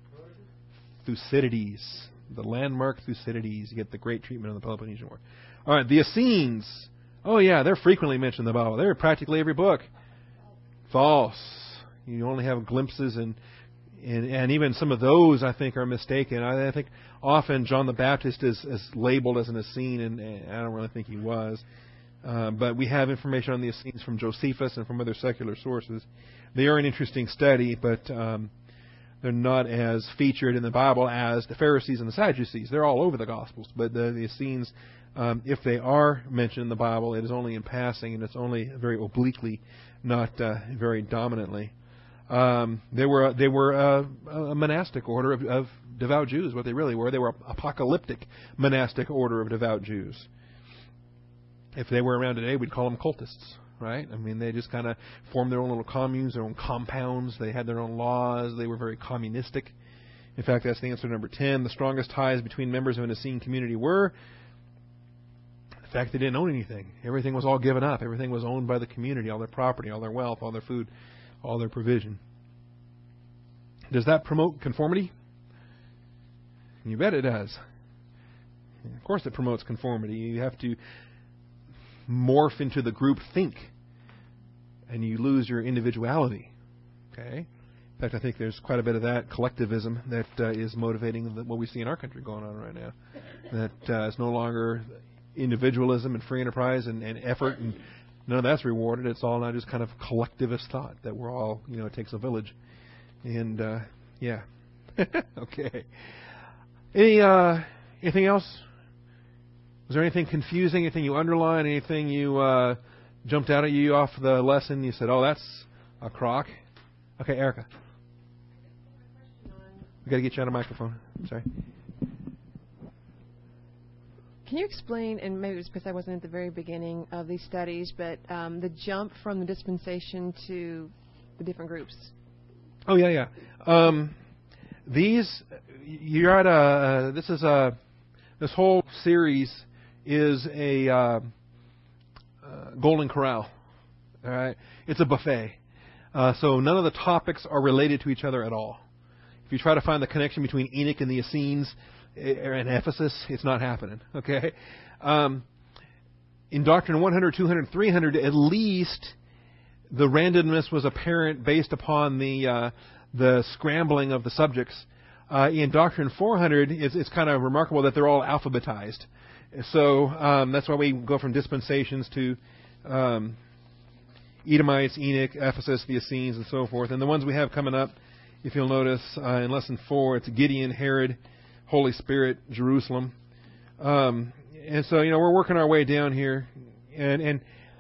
Thucydides. The landmark Thucydides. You get the great treatment on the Peloponnesian War. All right, the Essenes. Oh, yeah, they're frequently mentioned in the Bible. They're in practically every book. False. You only have glimpses, and even some of those, I think, are mistaken. I think often John the Baptist is labeled as an Essene, and I don't really think he was. But we have information on the Essenes from Josephus and from other secular sources. They are an interesting study, but they're not as featured in the Bible as the Pharisees and the Sadducees. They're all over the Gospels, but the Essenes, if they are mentioned in the Bible, it is only in passing, and it's only very obliquely, not very dominantly. They were a monastic order of devout Jews. What they really were, they were apocalyptic monastic order of devout Jews. If they were around today, we'd call them cultists, right? I mean, they just kind of formed their own little communes, their own compounds. They had their own laws. They were very communistic. In fact, that's the answer to number 10. The strongest ties between members of an Essene community were the fact they didn't own anything. Everything was all given up. Everything was owned by the community, all their property, all their wealth, all their food, all their provision. Does that promote conformity? You bet it does. Of course it promotes conformity. You have to morph into the group think, and you lose your individuality. Okay? In fact, I think there's quite a bit of that collectivism that is motivating what we see in our country going on right now. That it's no longer individualism and free enterprise and effort, and none of that's rewarded. It's all now just kind of collectivist thought that we're all, it takes a village. And Yeah. Okay. Anything else? Was there anything confusing? Anything you underlined? Anything you jumped out at you off the lesson? You said, "Oh, that's a crock." Okay, Erica. We got to get you on a microphone. Sorry. Can you explain, and maybe it was because I wasn't at the very beginning of these studies, but the jump from the dispensation to the different groups? Oh, yeah. You're at this whole series is a Golden Corral. All right, it's a buffet. So none of the topics are related to each other at all. If you try to find the connection between Enoch and the Essenes and Ephesus, it's not happening. Okay, in Doctrine 100, 200, 300, at least the randomness was apparent based upon the scrambling of the subjects. In Doctrine 400, it's kind of remarkable that they're all alphabetized. So that's why we go from dispensations to Edomites, Enoch, Ephesus, the Essenes, and so forth. And the ones we have coming up, if you'll notice, in Lesson 4, it's Gideon, Herod, Holy Spirit, Jerusalem. And so, we're working our way down here. And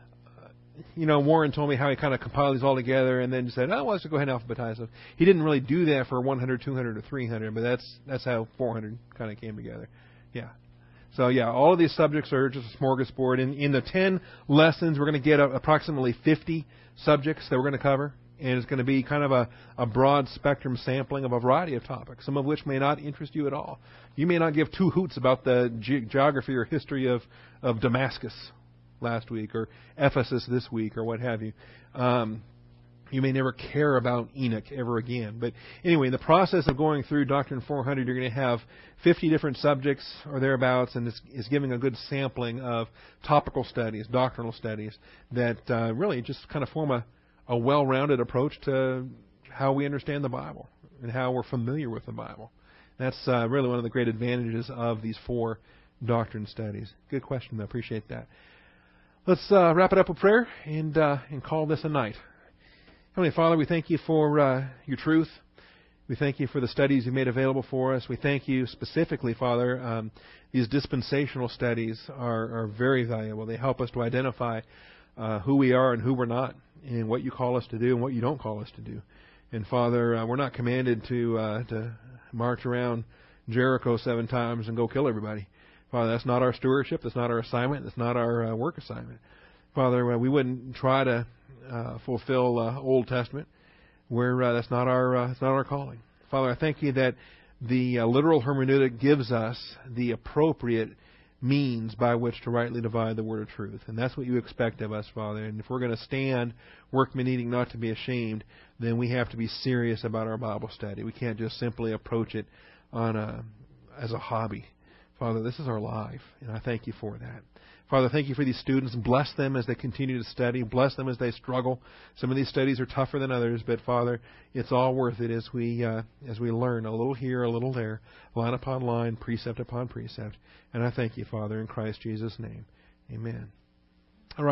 Warren told me how he kind of compiled these all together and then said, let's just go ahead and alphabetize them. He didn't really do that for 100, 200, or 300, but that's how 400 kind of came together. Yeah. So, all of these subjects are just a smorgasbord. In the 10 lessons, we're going to get approximately 50 subjects that we're going to cover. And it's going to be kind of a broad spectrum sampling of a variety of topics, some of which may not interest you at all. You may not give two hoots about the geography or history of Damascus last week or Ephesus this week or what have you. You may never care about Enoch ever again. But anyway, in the process of going through Doctrine 400, you're going to have 50 different subjects or thereabouts, and it's giving a good sampling of topical studies, doctrinal studies, that really just kind of form a well-rounded approach to how we understand the Bible and how we're familiar with the Bible. That's really one of the great advantages of these 4 doctrine studies. Good question. I appreciate that. Let's wrap it up with prayer and call this a night. Heavenly Father, we thank you for your truth. We thank you for the studies you made available for us. We thank you specifically, Father. These dispensational studies are very valuable. They help us to identify who we are and who we're not, and what you call us to do and what you don't call us to do. And Father, we're not commanded to march around Jericho 7 times and go kill everybody. Father, that's not our stewardship. That's not our assignment. That's not our work assignment. Father, we wouldn't try to fulfill Old Testament where that's not our calling. Father, I thank you that the literal hermeneutic gives us the appropriate means by which to rightly divide the word of truth. And that's what you expect of us, Father. And if we're going to stand, workmen needing not to be ashamed, then we have to be serious about our Bible study. We can't just simply approach it as a hobby. Father, this is our life, and I thank you for that. Father, thank you for these students. Bless them as they continue to study. Bless them as they struggle. Some of these studies are tougher than others, but Father, it's all worth it as we learn a little here, a little there, line upon line, precept upon precept. And I thank you, Father, in Christ Jesus' name. Amen.